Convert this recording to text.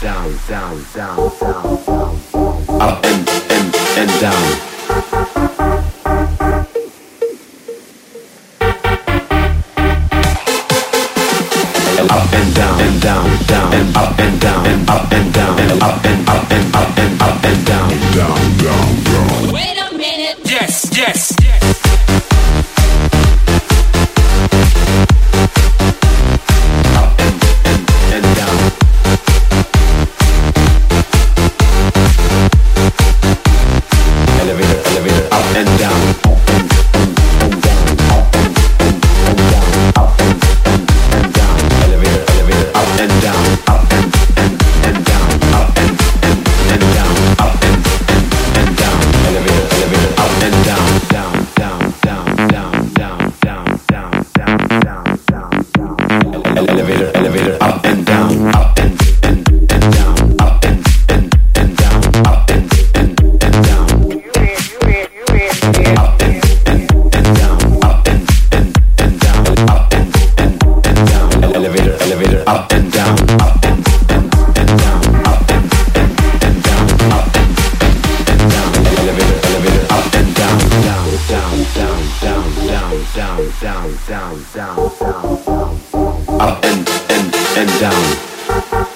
Up and down. Up and down and down, down and up and down and up and down and up and up and up and up and down, down, down, down. Wait a minute. Yes, yes. Up and down. Elevator, elevator, up and down. Down, down, down, down, down, up and down.